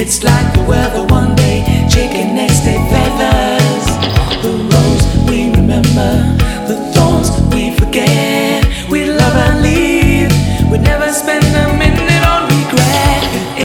It's like the weather one day, chicken next day feathers. The rose we remember, the